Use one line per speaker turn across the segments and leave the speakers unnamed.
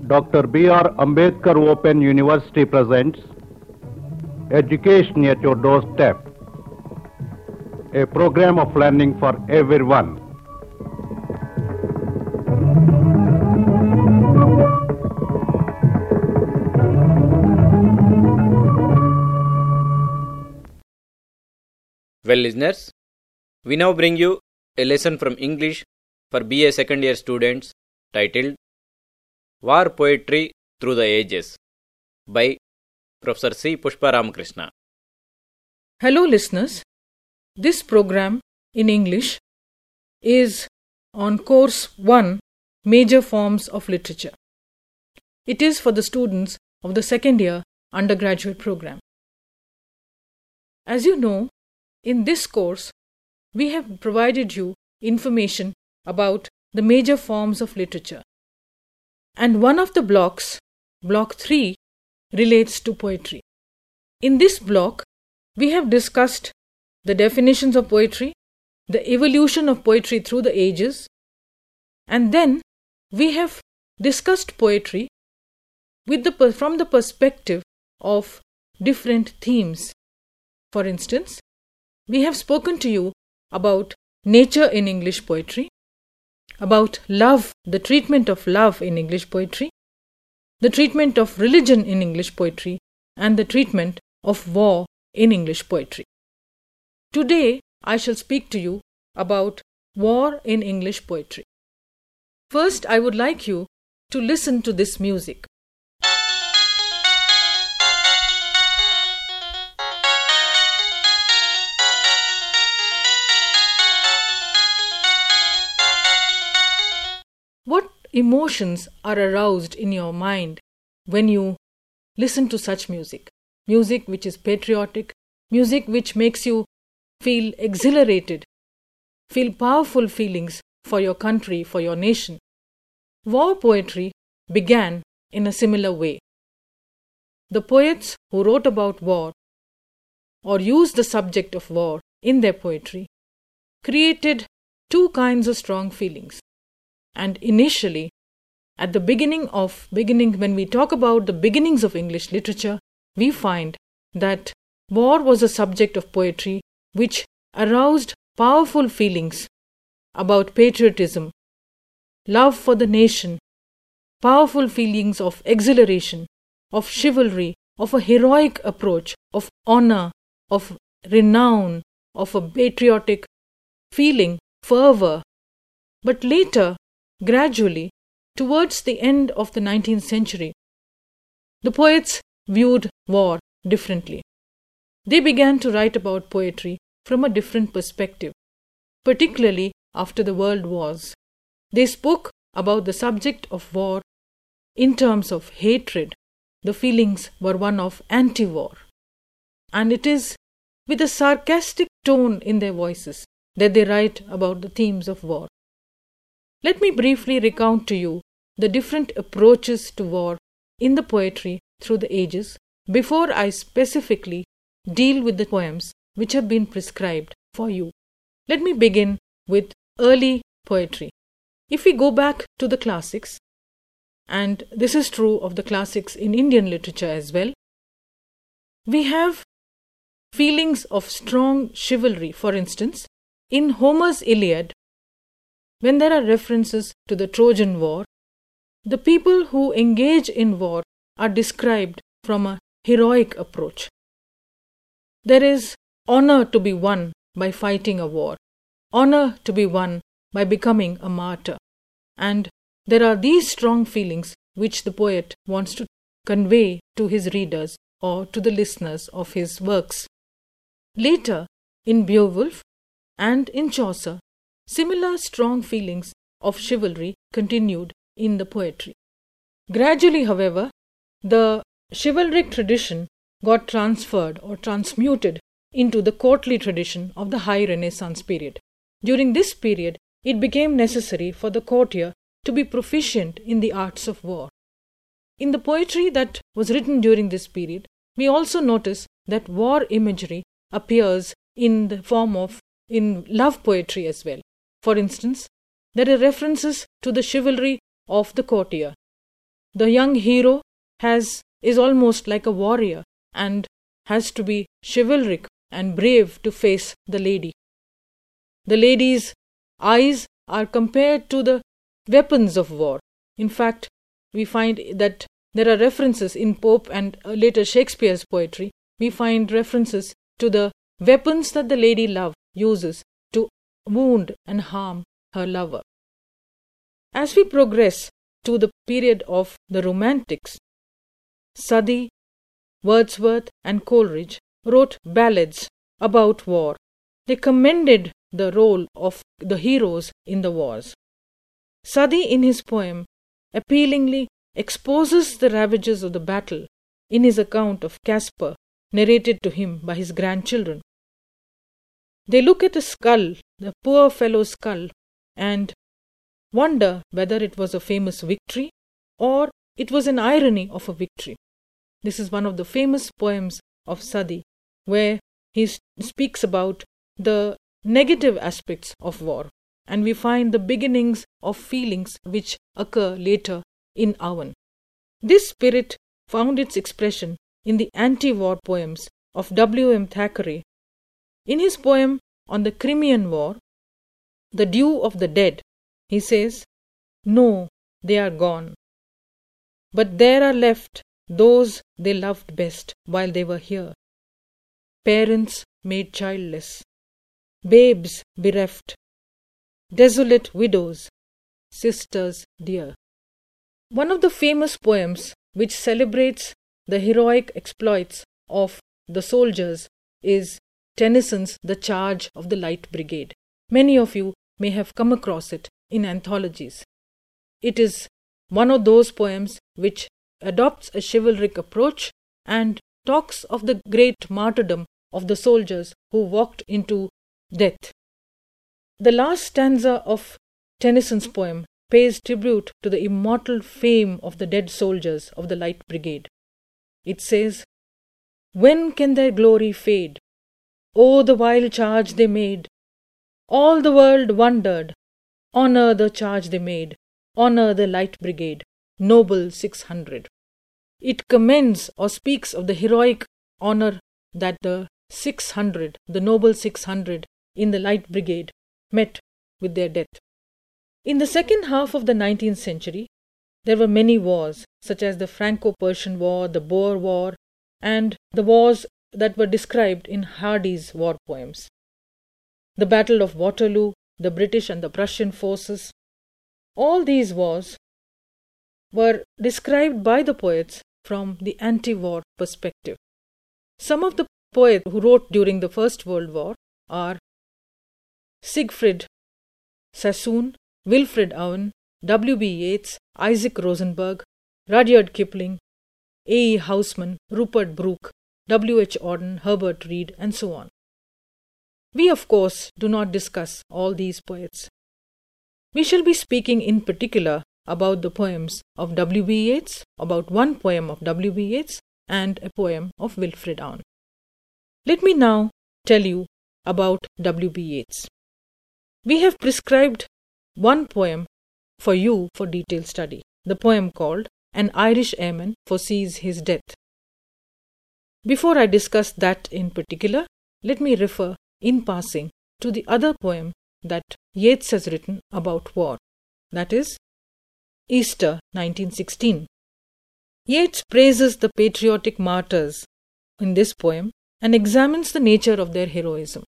Dr. B.R. Ambedkar Open University presents Education at Your Doorstep, a program of learning for everyone.
Well, listeners, we now bring you a lesson from English for BA second year students titled War Poetry Through the Ages by Professor C. Pushpa Ramakrishna.
Hello listeners, this program in English is on Course 1, Major Forms of Literature. It is for the students of the second year undergraduate program. As you know, in this course, we have provided you information about the major forms of literature. And one of the blocks, Block 3, relates to poetry. In this block, we have discussed the definitions of poetry, the evolution of poetry through the ages, and then we have discussed poetry from the perspective of different themes. For instance, we have spoken to you about nature in English poetry, about love, the treatment of love in English poetry, the treatment of religion in English poetry, and the treatment of war in English poetry. Today, I shall speak to you about war in English poetry. First, I would like you to listen to this music. What emotions are aroused in your mind when you listen to such music? Music which is patriotic, music which makes you feel exhilarated, feel powerful feelings for your country, for your nation. War poetry began in a similar way. The poets who wrote about war or used the subject of war in their poetry created two kinds of strong feelings. And initially, at the beginning, when we talk about the beginnings of English literature, we find that war was a subject of poetry which aroused powerful feelings about patriotism, love for the nation, powerful feelings of exhilaration, of chivalry, of a heroic approach, of honor, of renown, of a patriotic feeling, fervor. But later, gradually, towards the end of the 19th century, the poets viewed war differently. They began to write about poetry from a different perspective, particularly after the world wars. They spoke about the subject of war in terms of hatred. The feelings were one of anti-war. And it is with a sarcastic tone in their voices that they write about the themes of war. Let me briefly recount to you the different approaches to war in the poetry through the ages before I specifically deal with the poems which have been prescribed for you. Let me begin with early poetry. If we go back to the classics, and this is true of the classics in Indian literature as well, we have feelings of strong chivalry. For instance, in Homer's Iliad, when there are references to the Trojan War, the people who engage in war are described from a heroic approach. There is honor to be won by fighting a war, honor to be won by becoming a martyr. And there are these strong feelings which the poet wants to convey to his readers or to the listeners of his works. Later, in Beowulf and in Chaucer, similar strong feelings of chivalry continued in the poetry. Gradually, however, the chivalric tradition got transferred or transmuted into the courtly tradition of the High Renaissance period. During this period, it became necessary for the courtier to be proficient in the arts of war. In the poetry that was written during this period, we also notice that war imagery appears in the form of in love poetry as well. For instance, there are references to the chivalry of the courtier. the young hero is almost like a warrior and has to be chivalric and brave to face the lady. The lady's eyes are compared to the weapons of war. In fact, we find that there are references in Pope and later Shakespeare's poetry. We find references to the weapons that the lady love uses to wound and harm her lover. As we progress to the period of the Romantics, Southey, Wordsworth and Coleridge wrote ballads about war. They commended the role of the heroes in the wars. Southey, in his poem, appealingly exposes the ravages of the battle in his account of Caspar, narrated to him by his grandchildren. They look at a skull, the poor fellow's skull, and wonder whether it was a famous victory or it was an irony of a victory. This is one of the famous poems of Southey, where he speaks about the negative aspects of war, and we find the beginnings of feelings which occur later in Owen. This spirit found its expression in the anti-war poems of W.M. Thackeray. In his poem on the Crimean War, The Dew of the Dead, he says, "No, they are gone. But there are left those they loved best while they were here. Parents made childless, babes bereft, desolate widows, sisters dear." One of the famous poems which celebrates the heroic exploits of the soldiers is Tennyson's The Charge of the Light Brigade. Many of you may have come across it in anthologies. It is one of those poems which adopts a chivalric approach and talks of the great martyrdom of the soldiers who walked into death. The last stanza of Tennyson's poem pays tribute to the immortal fame of the dead soldiers of the Light Brigade. It says, "When can their glory fade? Oh, the wild charge they made! All the world wondered. Honor the charge they made. Honor the Light Brigade, noble 600. It commends or speaks of the heroic honor that the 600, the noble 600 in the Light Brigade met with their death. In the second half of the 19th century, there were many wars, such as the Franco-Persian War, the Boer War, and the wars that were described in Hardy's war poems. The Battle of Waterloo, the British and the Prussian forces, all these wars were described by the poets from the anti-war perspective. Some of the poets who wrote during the First World War are Siegfried Sassoon, Wilfred Owen, W.B. Yeats, Isaac Rosenberg, Rudyard Kipling, A.E. Housman, Rupert Brooke, W.H. Auden, Herbert Reed, and so on. We, of course, do not discuss all these poets. We shall be speaking in particular about the poems of W.B. Yeats, about one poem of W.B. Yeats, and a poem of Wilfred Owen. Let me now tell you about W.B. Yeats. We have prescribed one poem for you for detailed study, the poem called An Irish Airman Foresees His Death. Before I discuss that in particular, let me refer in passing to the other poem that Yeats has written about war, that is, Easter 1916. Yeats praises the patriotic martyrs in this poem and examines the nature of their heroism.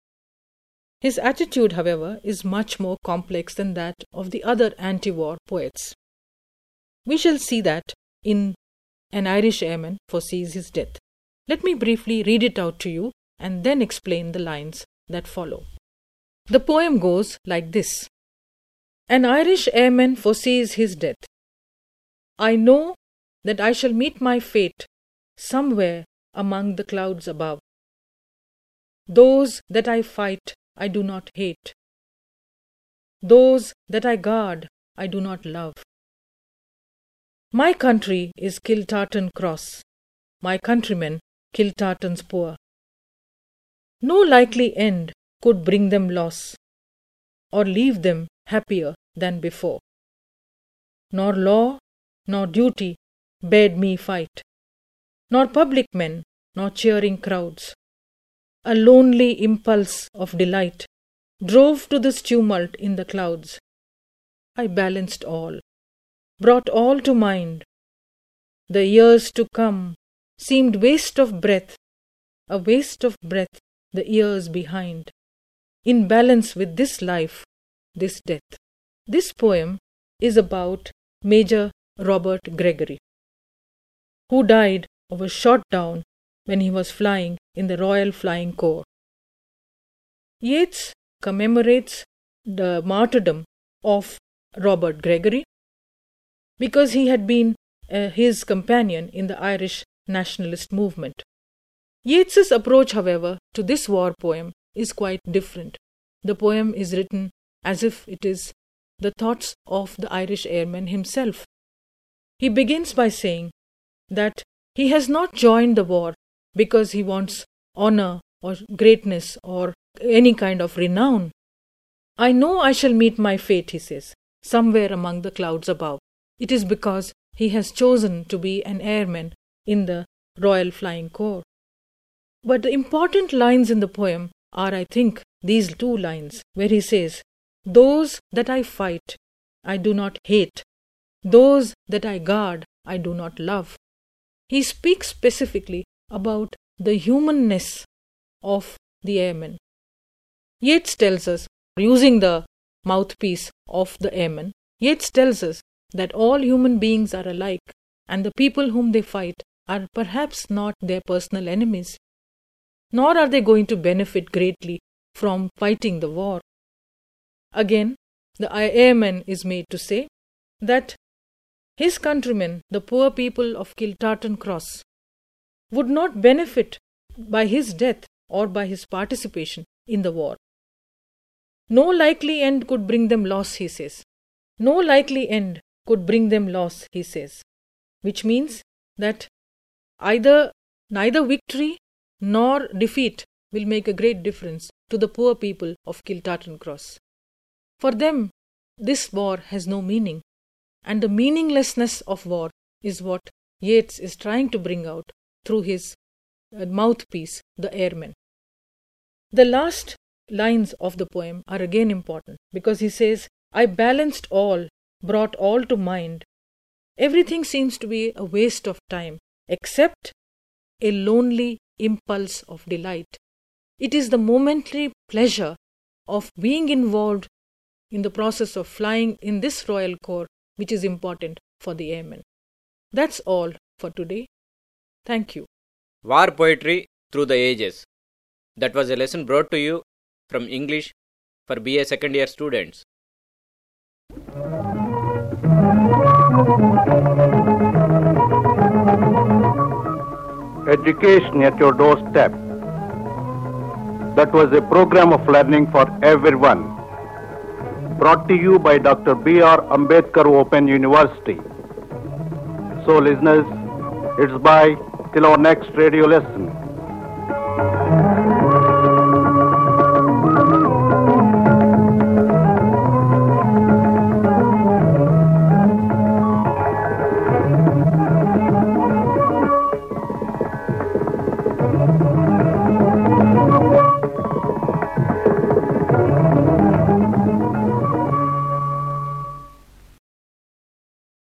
His attitude, however, is much more complex than that of the other anti-war poets. We shall see that in An Irish Airman Foresees His Death. Let me briefly read it out to you and then explain the lines that follow. The poem goes like this. An Irish airman foresees his death. I know that I shall meet my fate somewhere among the clouds above. Those that I fight I do not hate. Those that I guard I do not love. My country is Kiltartan Cross, my countrymen Kiltartan's poor. No likely end could bring them loss, or leave them happier than before. Nor law, nor duty bade me fight, nor public men, nor cheering crowds. A lonely impulse of delight drove to this tumult in the clouds. I balanced all, brought all to mind. The years to come seemed waste of breath, a waste of breath the years behind, in balance with this life, this death. This poem is about Major Robert Gregory, who died or was shot down when he was flying in the Royal Flying Corps. Yeats commemorates the martyrdom of Robert Gregory because he had been his companion in the Irish nationalist movement. Yeats's approach, however, to this war poem is quite different. The poem is written as if it is the thoughts of the Irish airman himself. He begins by saying that he has not joined the war because he wants honor or greatness or any kind of renown. I know I shall meet my fate, he says, somewhere among the clouds above. It is because he has chosen to be an airman in the Royal Flying Corps. But the important lines in the poem are, I think, these two lines, where he says, "Those that I fight, I do not hate. Those that I guard, I do not love." He speaks specifically about the humanness of the airman. Yeats tells us, using the mouthpiece of the airman, Yeats tells us that all human beings are alike and the people whom they fight are perhaps not their personal enemies, nor are they going to benefit greatly from fighting the war. Again, the airman is made to say that his countrymen, the poor people of Kiltartan Cross, would not benefit by his death or by his participation in the war. No likely end could bring them loss, he says. No likely end could bring them loss, he says, which means that neither victory nor defeat will make a great difference to the poor people of Kiltartan Cross. For them, this war has no meaning, and the meaninglessness of war is what Yeats is trying to bring out through his mouthpiece, the airman. The last lines of the poem are again important because he says, "I balanced all, brought all to mind. Everything seems to be a waste of time except a lonely impulse of delight. It is the momentary pleasure of being involved in the process of flying in this Royal Corps which is important for the airmen." That's all for today. Thank you.
War Poetry Through the Ages. That was a lesson brought to you from English for BA second year students.
Education at your doorstep. That was a program of learning for everyone. Brought to you by Dr. B.R. Ambedkar Open University. So listeners, it's bye till our next radio lesson.